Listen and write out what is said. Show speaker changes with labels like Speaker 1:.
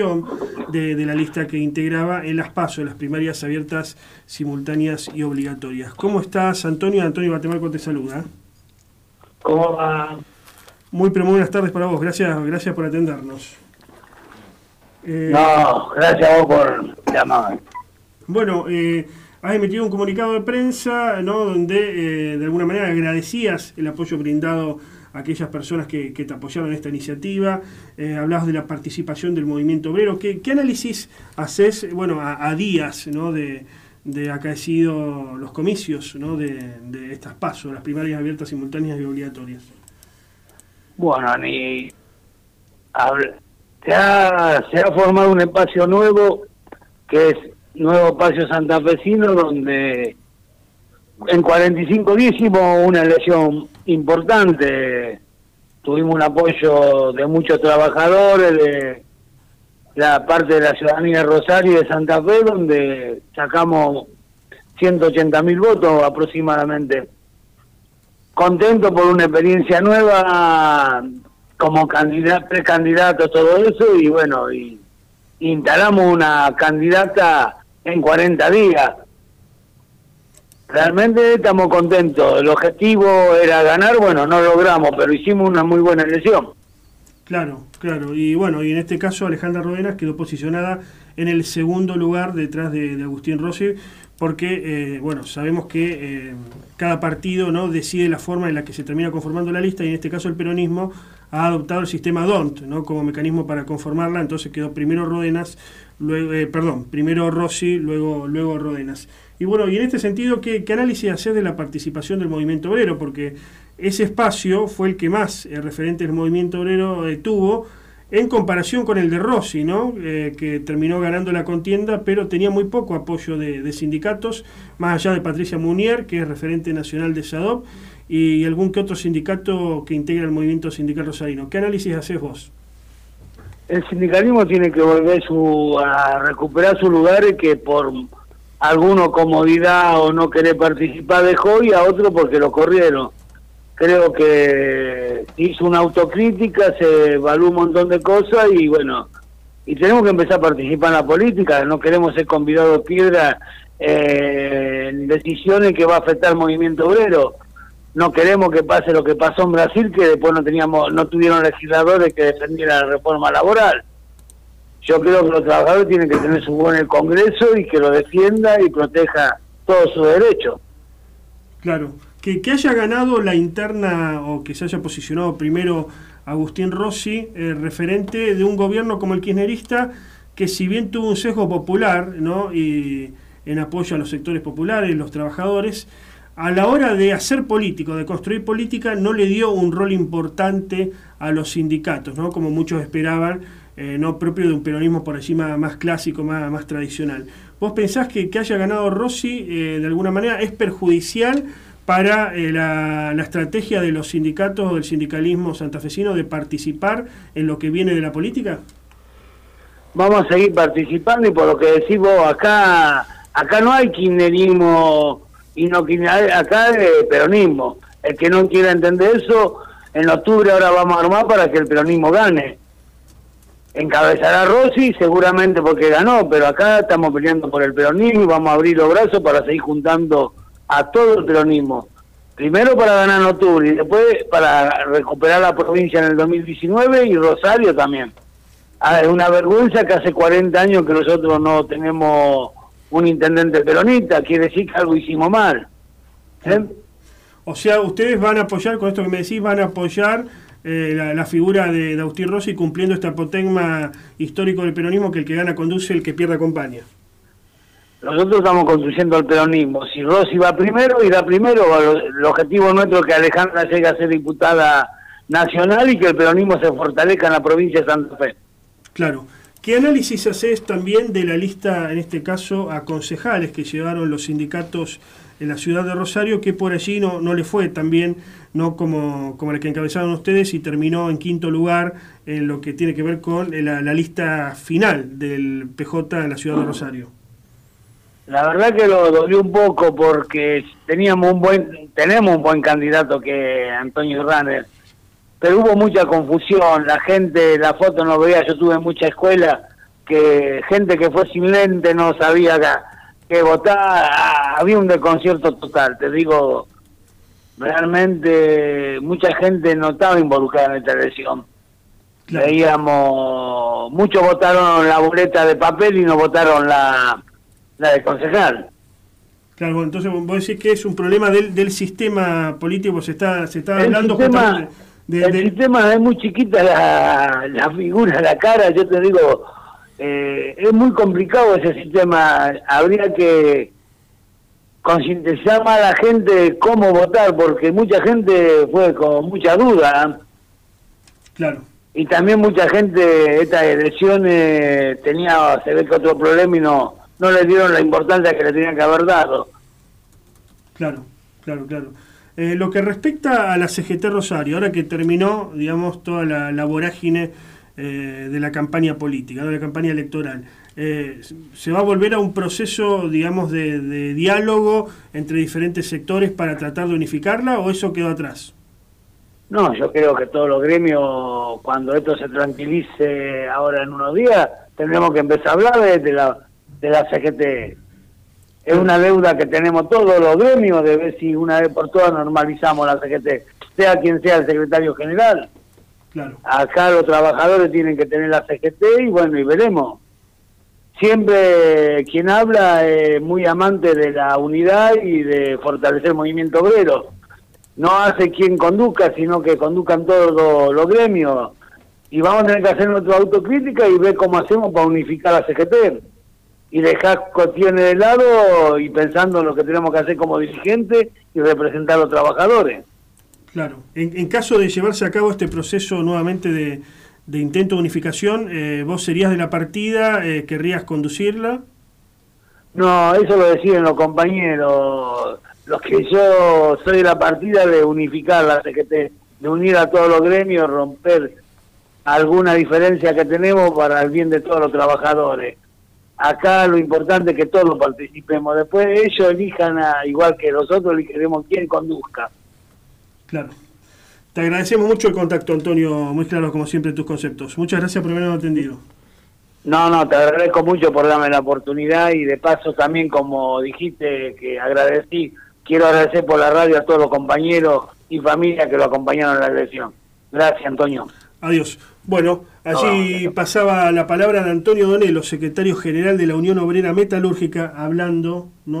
Speaker 1: de la lista que integraba en las PASO, las primarias abiertas, simultáneas y obligatorias. ¿Cómo estás, Antonio? Antonio Batemarco te saluda.
Speaker 2: ¿Cómo va?
Speaker 1: Muy buenas tardes para vos. Gracias por atendernos.
Speaker 2: No, gracias a vos por llamar.
Speaker 1: Bueno, has emitido un comunicado de prensa, ¿no?, donde de alguna manera agradecías el apoyo brindado a aquellas personas que te apoyaron en esta iniciativa. Hablabas de la participación del movimiento obrero. ¿Qué análisis haces, bueno, a días, ¿no?, de acaecido los comicios, ¿no?, de estas PASO, las primarias abiertas, simultáneas y obligatorias?
Speaker 2: Bueno, se ha formado un espacio nuevo, que es Nuevo Espacio Santafesino, donde en 45 días hicimos una elección importante. Tuvimos un apoyo de muchos trabajadores, de la parte de la ciudadanía de Rosario y de Santa Fe, donde sacamos 180.000 votos aproximadamente. Contento por una experiencia nueva como precandidato, todo eso, y bueno, y instalamos una candidata en 40 días. Realmente estamos contentos. El objetivo era ganar, bueno, no logramos, pero hicimos una muy buena elección.
Speaker 1: Claro. Y bueno, y en este caso Alejandra Rodenas quedó posicionada en el segundo lugar detrás de Agustín Rossi, porque, bueno, sabemos que cada partido, ¿no?, decide la forma en la que se termina conformando la lista, y en este caso el peronismo ha adoptado el sistema DONT, ¿no?, como mecanismo para conformarla. Entonces quedó primero Rodenas, primero Rossi, luego Rodenas. Y bueno, y en este sentido, ¿qué análisis haces de la participación del movimiento obrero? Porque ese espacio fue el que más referente del movimiento obrero tuvo, en comparación con el de Rossi, ¿no?, que terminó ganando la contienda, pero tenía muy poco apoyo de sindicatos, más allá de Patricia Munier, que es referente nacional de SADOP, y algún que otro sindicato que integra el movimiento sindical rosarino. ¿Qué análisis haces vos?
Speaker 2: El sindicalismo tiene que volver a recuperar su lugar, que por alguno comodidad o no querer participar dejó, y a otro porque lo corrieron. Creo que hizo una autocrítica, se evaluó un montón de cosas, y bueno, y tenemos que empezar a participar en la política. No queremos ser convidados de piedra en decisiones que va a afectar al movimiento obrero. No queremos que pase lo que pasó en Brasil, que después no tuvieron legisladores que defendieran la reforma laboral. Yo creo que los trabajadores tienen que tener su voz en el Congreso y que lo defienda y proteja todos sus derechos.
Speaker 1: Claro. Que haya ganado la interna, o que se haya posicionado primero Agustín Rossi, referente de un gobierno como el kirchnerista, que si bien tuvo un sesgo popular, ¿no?, y en apoyo a los sectores populares, los trabajadores, a la hora de hacer política, de construir política, no le dio un rol importante a los sindicatos, ¿no?, como muchos esperaban, no propio de un peronismo por allí más clásico, más tradicional. ¿Vos pensás que haya ganado Rossi de alguna manera es perjudicial para la estrategia de los sindicatos o del sindicalismo santafesino de participar en lo que viene de la política?
Speaker 2: Vamos a seguir participando, y por lo que decís vos, acá no hay kirchnerismo y no kirchnerismo, acá es peronismo. El que no quiera entender eso, en octubre ahora vamos a armar para que el peronismo gane. Encabezará Rossi seguramente porque ganó, pero acá estamos peleando por el peronismo y vamos a abrir los brazos para seguir juntando a todo el peronismo. Primero para ganar en octubre, y después para recuperar la provincia en el 2019 y Rosario también. Es una vergüenza que hace 40 años que nosotros no tenemos un intendente peronista. Quiere decir que algo hicimos mal.
Speaker 1: O sea, ustedes van a apoyar, con esto que me decís, van a apoyar la figura de Agustín Rossi, cumpliendo este apotegma histórico del peronismo, que el que gana conduce, el que pierde acompaña.
Speaker 2: Nosotros estamos construyendo el peronismo. Si Rossi va primero, irá primero. El objetivo nuestro es que Alejandra llegue a ser diputada nacional y que el peronismo se fortalezca en la provincia de Santa Fe.
Speaker 1: Claro. ¿Qué análisis haces también de la lista, en este caso, a concejales que llevaron los sindicatos en la ciudad de Rosario, que por allí no le fue tan bien, no como la que encabezaron ustedes, y terminó en quinto lugar en lo que tiene que ver con la lista final del PJ en la ciudad de Rosario?
Speaker 2: La verdad que lo dolió un poco, porque tenemos un buen candidato, que Antonio Ranner, pero hubo mucha confusión. La gente, la foto no veía. Yo tuve mucha escuela, que gente que fue sin lente no sabía que votar, había un desconcierto total, te digo, realmente mucha gente no estaba involucrada en esta elección. Claro. Veíamos, muchos votaron la boleta de papel y no votaron la de concejal.
Speaker 1: Claro, bueno, entonces vos decís que es un problema del sistema político, se está hablando justamente
Speaker 2: el sistema es muy chiquita la figura, la cara, yo te digo, es muy complicado ese sistema, habría que concientizar más a la gente de cómo votar, porque mucha gente fue con mucha duda.
Speaker 1: Claro.
Speaker 2: Y también mucha gente, estas elecciones, se ve que otro problema y no le dieron la importancia que le tenían que haber dado.
Speaker 1: Claro. Lo que respecta a la CGT Rosario, ahora que terminó, digamos, toda la vorágine de la campaña política, de la campaña electoral, ¿se va a volver a un proceso, digamos, de diálogo entre diferentes sectores para tratar de unificarla o eso quedó atrás?
Speaker 2: No, yo creo que todos los gremios, cuando esto se tranquilice ahora en unos días, tendremos que empezar a hablar de la CGT. Es una deuda que tenemos todos los gremios de ver si una vez por todas normalizamos la CGT, sea quien sea el secretario general.
Speaker 1: Claro.
Speaker 2: Acá los trabajadores tienen que tener la CGT y bueno, y veremos. Siempre quien habla es muy amante de la unidad y de fortalecer el movimiento obrero. No hace quien conduzca, sino que conduzcan todos los gremios. Y vamos a tener que hacer nuestra autocrítica y ver cómo hacemos para unificar la CGT. Y dejar cuestiones de lado y pensando en lo que tenemos que hacer como dirigentes y representar a los trabajadores.
Speaker 1: Claro. En caso de llevarse a cabo este proceso nuevamente de intento de unificación, ¿vos serías de la partida? ¿Querrías conducirla?
Speaker 2: No, eso lo deciden los compañeros. Los que yo soy de la partida de unificar la CGT, de unir a todos los gremios, romper alguna diferencia que tenemos para el bien de todos los trabajadores. Acá lo importante es que todos participemos. Después ellos elijan, igual que nosotros, elegiremos quién conduzca.
Speaker 1: Claro. Te agradecemos mucho el contacto, Antonio, muy claro como siempre tus conceptos. Muchas gracias por habernos atendido.
Speaker 2: No, te agradezco mucho por darme la oportunidad y de paso también, como dijiste que agradecí, quiero agradecer por la radio a todos los compañeros y familia que lo acompañaron en la elección. Gracias, Antonio.
Speaker 1: Adiós. Bueno, allí pasaba la palabra de Antonio Donelo, secretario general de la Unión Obrera Metalúrgica, hablando, ¿no?,